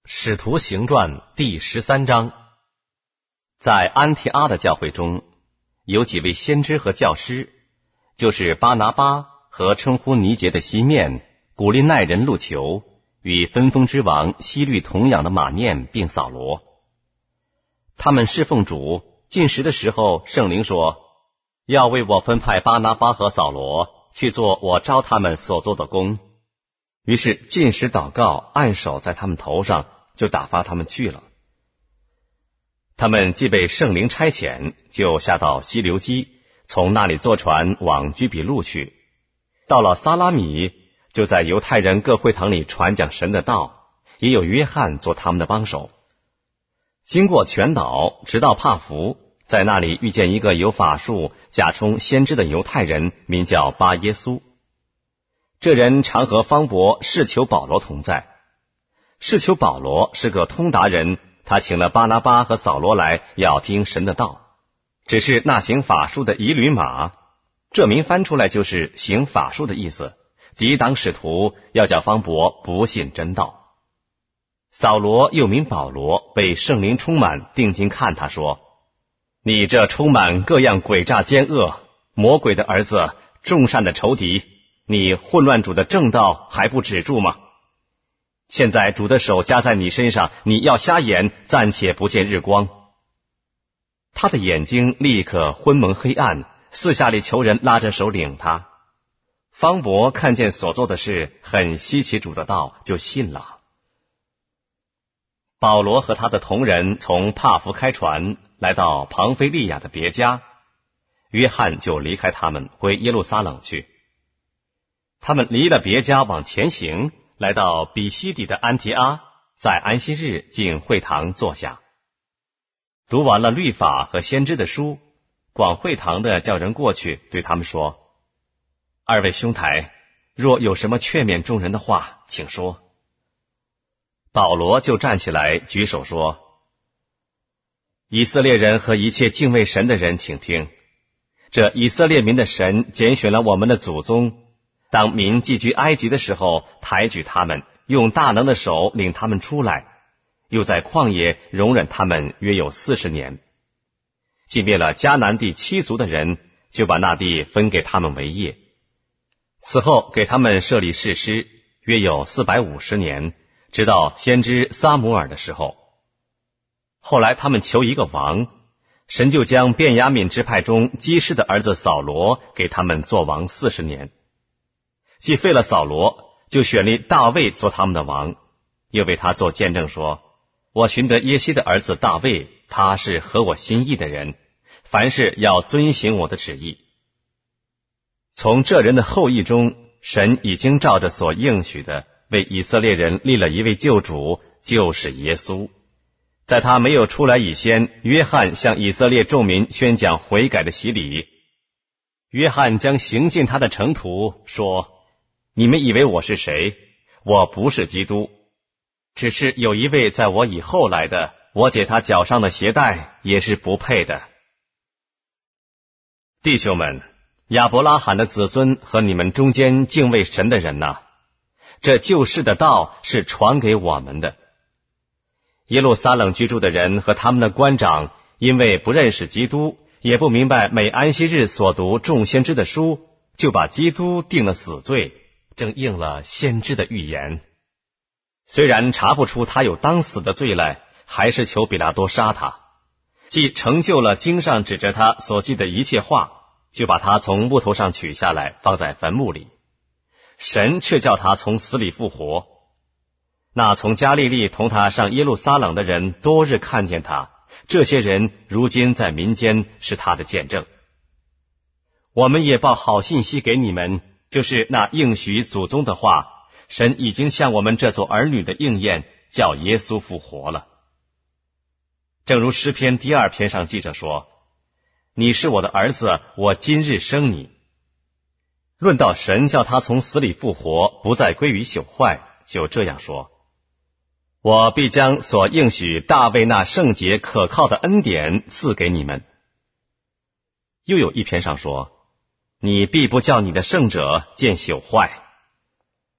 使徒行传第13章。在安提阿的教会中，有几位先知和教师，就是巴拿巴和称呼尼结的西面、古利奈人路求，与分封之王希律同养的马念，并扫罗。他们侍奉主，进食的时候，圣灵说，要为我分派巴拿巴和扫罗去做我召他们所做的工。于是进食祷告，按手在他们头上，就打发他们去了。他们既被圣灵差遣，就下到西流基，从那里坐船往居比路去。到了撒拉米，就在犹太人各会堂里传讲神的道，也有约翰做他们的帮手。经过全岛，直到帕福，在那里遇见一个有法术、假充先知的犹太人，名叫巴耶稣。这人常和方伯试求保罗同在。试求保罗是个通达人，他请了巴拿巴和扫罗来，要听神的道。只是那行法术的以吕马，这名翻出来就是行法术的意思，抵挡使徒，要叫方伯不信真道。扫罗又名保罗，被圣灵充满，定睛看他说，你这充满各样诡诈奸恶、魔鬼的儿子，众善的仇敌，你混乱主的正道还不止住吗？现在主的手加在你身上，你要瞎眼，暂且不见日光。他的眼睛立刻昏蒙黑暗，四下里求人拉着手领他。方伯看见所做的事，很稀奇主的道，就信了。保罗和他的同人从帕福开船，来到庞菲利亚的别家，约翰就离开他们，回耶路撒冷去。他们离了别家往前行，来到比西底的安提阿，在安息日进会堂坐下，读完了律法和先知的书。管会堂的叫人过去，对他们说，二位兄台，若有什么劝勉众人的话，请说。保罗就站起来举手说，以色列人和一切敬畏神的人，请听，这以色列民的神拣选了我们的祖宗，当民寄居埃及的时候，抬举他们，用大能的手领他们出来，又在旷野容忍他们约有40年。既灭了迦南地7族的人，就把那地分给他们为业。此后给他们设立士师，约有450年，直到先知撒母耳的时候。后来他们求一个王，神就将便雅悯支派中基士的儿子扫罗给他们做王40年。既废了扫罗，就选立大卫做他们的王，又为他做见证说，我寻得耶西的儿子大卫，他是合我心意的人，凡事要遵行我的旨意。从这人的后裔中，神已经照着所应许的，为以色列人立了一位救主，就是耶稣。在他没有出来以前，约翰向以色列众民宣讲悔改的洗礼。约翰将行进他的程途，说，你们以为我是谁？我不是基督，只是有一位在我以后来的，我解他脚上的鞋带也是不配的。弟兄们，亚伯拉罕的子孙和你们中间敬畏神的人哪，这救世的道是传给我们的。耶路撒冷居住的人和他们的官长，因为不认识基督，也不明白每安息日所读众先知的书，就把基督定了死罪，正应了先知的预言。虽然查不出他有当死的罪来，还是求比拉多杀他。既成就了经上指着他所记的一切话，就把他从木头上取下来，放在坟墓里。神却叫他从死里复活。那从加利利同他上耶路撒冷的人多日看见他，这些人如今在民间是他的见证。我们也报好信息给你们，就是那应许祖宗的话，神已经向我们这做儿女的应验，叫耶稣复活了。正如诗篇第2篇上记着说，你是我的儿子，我今日生你。论到神叫他从死里复活，不再归于朽坏，就这样说，我必将所应许大卫那圣洁可靠的恩典赐给你们。又有一篇上说，你必不叫你的圣者见朽坏。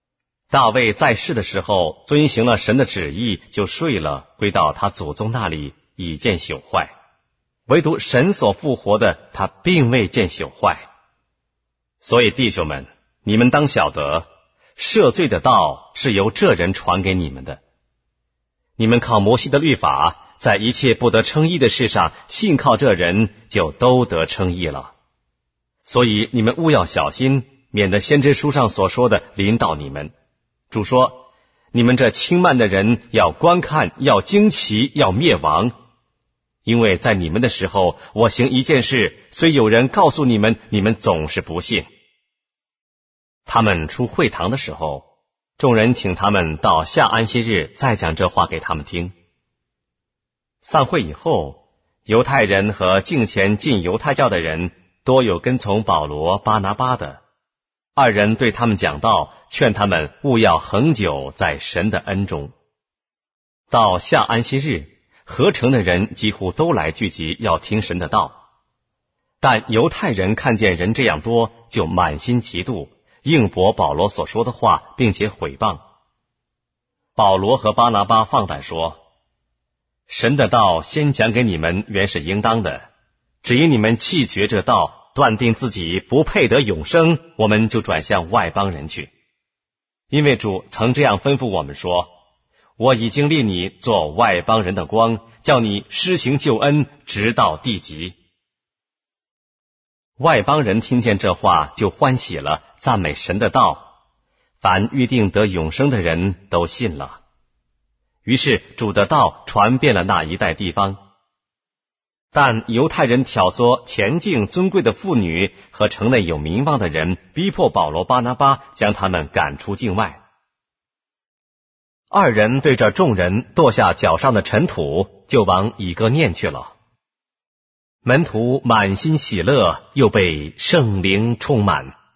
大卫在世的时候遵行了神的旨意，就睡了，归到他祖宗那里，已见朽坏。唯独神所复活的，他并未见朽坏。所以弟兄们，你们当晓得，赦罪的道是由这人传给你们的。你们靠摩西的律法，在一切不得称义的事上，信靠这人，就都得称义了。所以你们务要小心，免得先知书上所说的临到你们。主说，你们这轻慢的人要观看，要惊奇，要灭亡。因为在你们的时候，我行一件事，虽有人告诉你们，你们总是不信。他们出会堂的时候，众人请他们到下安息日再讲这话给他们听。散会以后，犹太人和敬前进犹太教的人多有跟从保罗、巴拿巴的，二人对他们讲道，劝他们务要恒久在神的恩中。到下安息日，合城的人几乎都来聚集，要听神的道。但犹太人看见人这样多，就满心嫉妒，应驳保罗所说的话，并且毁谤。保罗和巴拿巴放胆说，神的道先讲给你们，原是应当的，只因你们弃绝这道，断定自己不配得永生，我们就转向外邦人去。因为主曾这样吩咐我们说，我已经立你做外邦人的光，叫你施行救恩，直到地极。外邦人听见这话，就欢喜了，赞美神的道，凡预定得永生的人都信了。于是主的道传遍了那一带地方。但犹太人挑唆前境尊贵的妇女和城内有名望的人，逼迫保罗、巴拿巴，将他们赶出境外。二人对着众人跺下脚上的尘土，就往以哥念去了。门徒满心喜乐，又被圣灵充满。